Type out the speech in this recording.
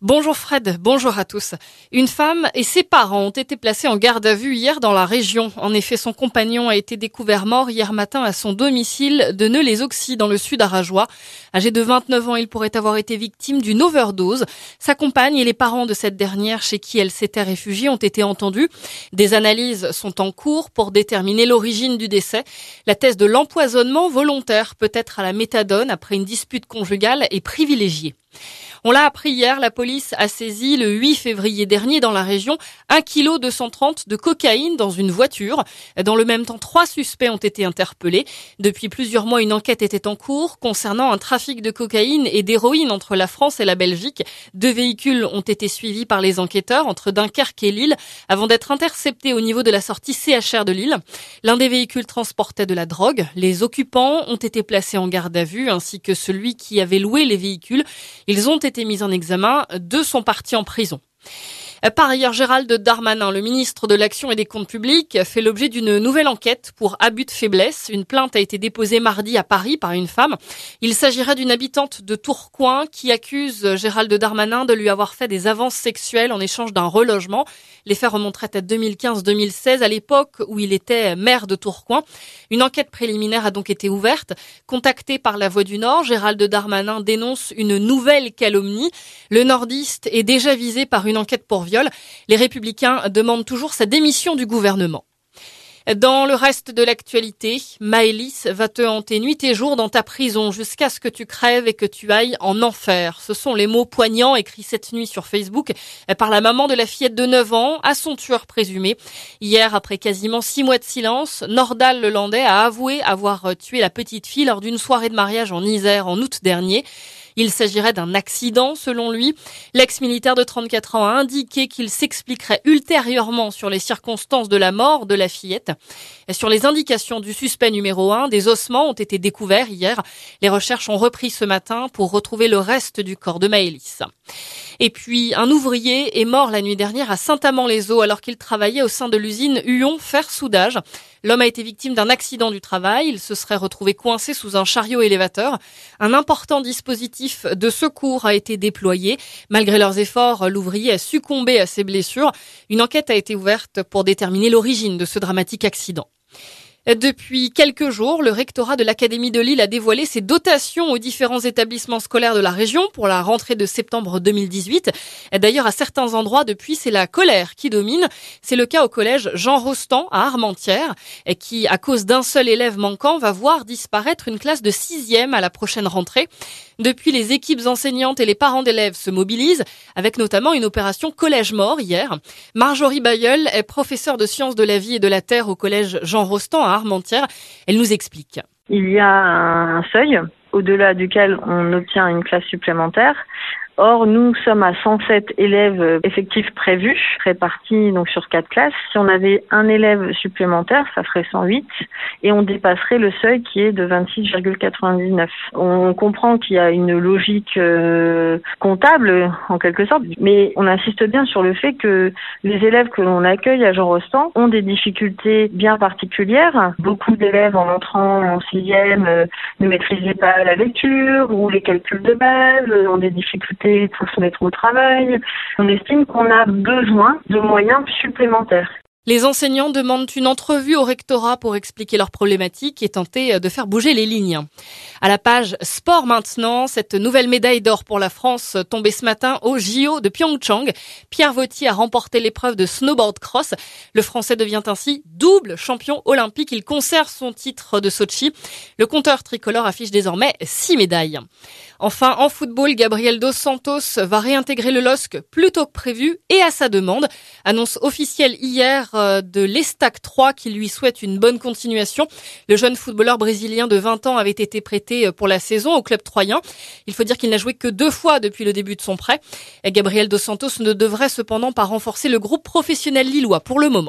Bonjour Fred, bonjour à tous. Une femme et ses parents ont été placés en garde à vue hier dans la région. En effet, son compagnon a été découvert mort hier matin à son domicile de Neu-les-Auxy dans le sud arageois. Âgé de 29 ans, il pourrait avoir été victime d'une overdose. Sa compagne et les parents de cette dernière chez qui elle s'était réfugiée ont été entendus. Des analyses sont en cours pour déterminer l'origine du décès. La thèse de l'empoisonnement volontaire, peut-être à la méthadone après une dispute conjugale, est privilégiée. On l'a appris hier, la police a saisi le 8 février dernier dans la région 1,230 kg de cocaïne dans une voiture. Dans le même temps, 3 suspects ont été interpellés. Depuis plusieurs mois, une enquête était en cours concernant un trafic de cocaïne et d'héroïne entre la France et la Belgique. 2 véhicules ont été suivis par les enquêteurs entre Dunkerque et Lille avant d'être interceptés au niveau de la sortie CHR de Lille. L'un des véhicules transportait de la drogue. Les occupants ont été placés en garde à vue ainsi que celui qui avait loué les véhicules. Ils ont été mis en examen, 2 sont partis en prison. Par ailleurs, Gérald Darmanin, le ministre de l'Action et des Comptes publics, fait l'objet d'une nouvelle enquête pour abus de faiblesse. Une plainte a été déposée mardi à Paris par une femme. Il s'agirait d'une habitante de Tourcoing qui accuse Gérald Darmanin de lui avoir fait des avances sexuelles en échange d'un relogement. Les faits remonteraient à 2015-2016, à l'époque où il était maire de Tourcoing. Une enquête préliminaire a donc été ouverte. Contacté par La Voix du Nord, Gérald Darmanin dénonce une nouvelle calomnie. Le nordiste est déjà visé par une enquête pour viol. Les Républicains demandent toujours sa démission du gouvernement. Dans le reste de l'actualité, Maëlys va te hanter nuit et jour dans ta prison jusqu'à ce que tu crèves et que tu ailles en enfer. Ce sont les mots poignants écrits cette nuit sur Facebook par la maman de la fillette de 9 ans à son tueur présumé. Hier, après quasiment 6 mois de silence, Nordal Lelandais a avoué avoir tué la petite fille lors d'une soirée de mariage en Isère en août dernier. Il s'agirait d'un accident, selon lui. L'ex-militaire de 34 ans a indiqué qu'il s'expliquerait ultérieurement sur les circonstances de la mort de la fillette. Et sur les indications du suspect numéro 1, des ossements ont été découverts hier. Les recherches ont repris ce matin pour retrouver le reste du corps de Maëlys. Et puis, un ouvrier est mort la nuit dernière à Saint-Amand-les-Eaux alors qu'il travaillait au sein de l'usine Huon Fer Soudage. L'homme a été victime d'un accident du travail. Il se serait retrouvé coincé sous un chariot élévateur. Un important dispositif de secours a été déployé. Malgré leurs efforts, l'ouvrier a succombé à ses blessures. Une enquête a été ouverte pour déterminer l'origine de ce dramatique accident. Depuis quelques jours, le rectorat de l'Académie de Lille a dévoilé ses dotations aux différents établissements scolaires de la région pour la rentrée de septembre 2018. D'ailleurs, à certains endroits, depuis, c'est la colère qui domine. C'est le cas au collège Jean Rostand à Armentières, qui, à cause d'un seul élève manquant, va voir disparaître une classe de 6e à la prochaine rentrée. Depuis, les équipes enseignantes et les parents d'élèves se mobilisent, avec notamment une opération Collège Mort hier. Marjorie Bayeul est professeure de sciences de la vie et de la terre au collège Jean Rostand à Armentières. Elle nous explique. Il y a un seuil au-delà duquel on obtient une classe supplémentaire. Or, nous sommes à 107 élèves effectifs prévus, répartis donc sur 4 classes. Si on avait un élève supplémentaire, ça ferait 108 et on dépasserait le seuil qui est de 26,99. On comprend qu'il y a une logique comptable en quelque sorte, mais on insiste bien sur le fait que les élèves que l'on accueille à Jean Rostand ont des difficultés bien particulières. Beaucoup d'élèves en entrant en 6e ne maîtrisaient pas la lecture ou les calculs de base, ont des difficultés pour se mettre au travail. On estime qu'on a besoin de moyens supplémentaires. Les enseignants demandent une entrevue au rectorat pour expliquer leurs problématiques et tenter de faire bouger les lignes. À la page sport maintenant, cette nouvelle médaille d'or pour la France tombée ce matin au JO de Pyeongchang. Pierre Vautier a remporté l'épreuve de snowboard cross. Le Français devient ainsi double champion olympique. Il conserve son titre de Sochi. Le compteur tricolore affiche désormais 6 médailles. Enfin, en football, Gabriel Dos Santos va réintégrer le LOSC plus tôt que prévu et à sa demande. Annonce officielle hier de l'Estac 3 qui lui souhaite une bonne continuation. Le jeune footballeur brésilien de 20 ans avait été prêté pour la saison au club troyen. Il faut dire qu'il n'a joué que 2 fois depuis le début de son prêt. Et Gabriel Dos Santos ne devrait cependant pas renforcer le groupe professionnel lillois pour le moment.